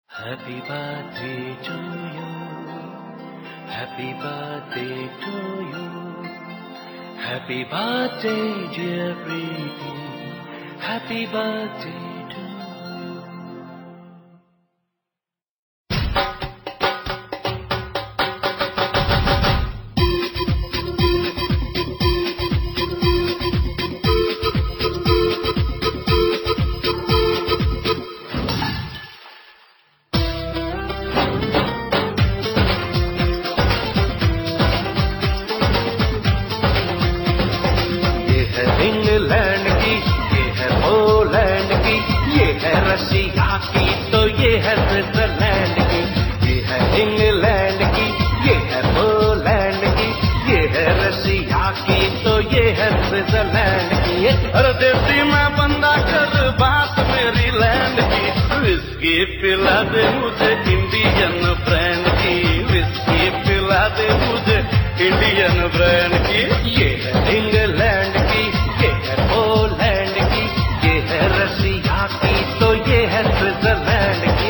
Happy birthday to you. Happy birthday to you. Happy birthday, dear Preeti. Happy birthday to you. England की, ये है Poland की, ये है रशिया की, तो ये है स्विट्जरलैंड की। ये है इंग्लैंड की, ये है पोलैंड की, ये है रशिया की, तो ये है स्विट्जरलैंड की। अरे देसी मैं बंदा कर बात मेरी लैंड की। विस्की पिला दे मुझे इंडियन ब्रांड की। विस्की पिला दे मुझे इंडियन ब्रांड की। ये है इंग्लैंड की, ये है पोलैंड की, ये है रशिया की, तो ये है स्विट्जरलैंड की।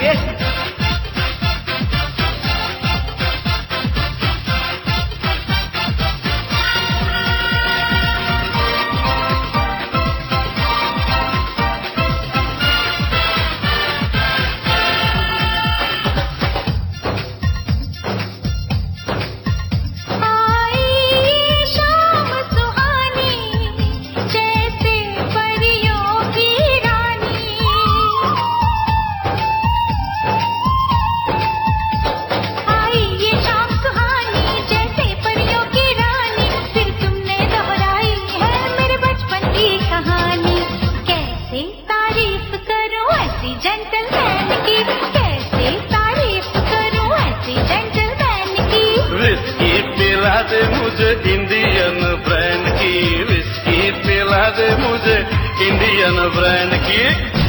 दे मुझे इंडियन ब्रांड की। विस्की पिला दे मुझे इंडियन ब्रांड की।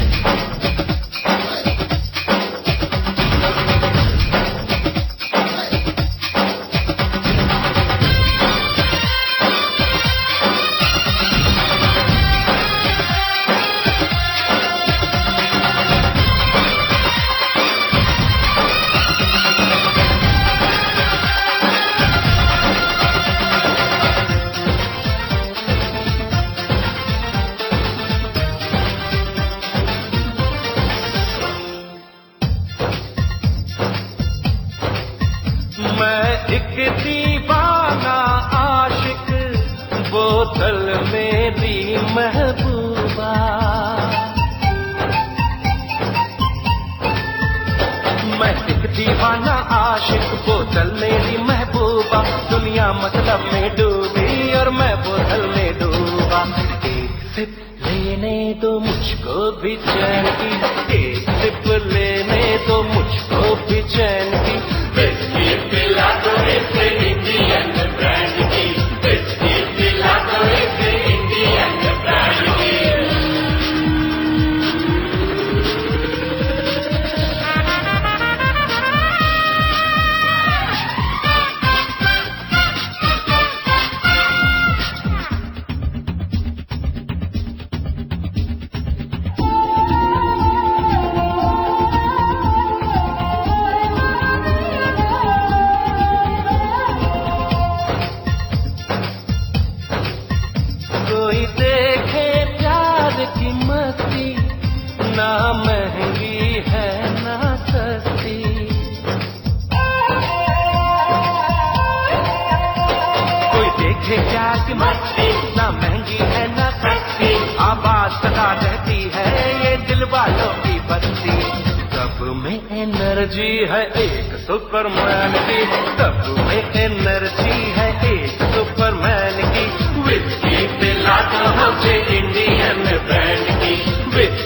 एक दीवाना आशिक, बोतल मेरी महबूबा। मैं एक दीवाना आशिक, बोतल मेरी महबूबा। दुनिया मतलब में डूबी और मैं बोतल में डूबा। एक सिप लेने दो मुझको भी चैन की। एक सिप लेने दो मुझको भी चैन की। विस्की पिला दो इसे इंडियन ब्रांड की। विस्की पिला दो इसे इंडियन ब्रांड की। कोई देखे प्यार की मस्ती, ना महंगी है ना सस्ती। कोई देखे प्यार की मस्ती, ना महंगी है ना सस्ती। आवाज सदा रहती है ये दिल वालों की बस्ती। सब में एनर्जी है एक सुपरमैन की। सब में एनर्जी है एक सुपरमैन की। विस्की पिला दो मुझे इंडियन ब्रांड की।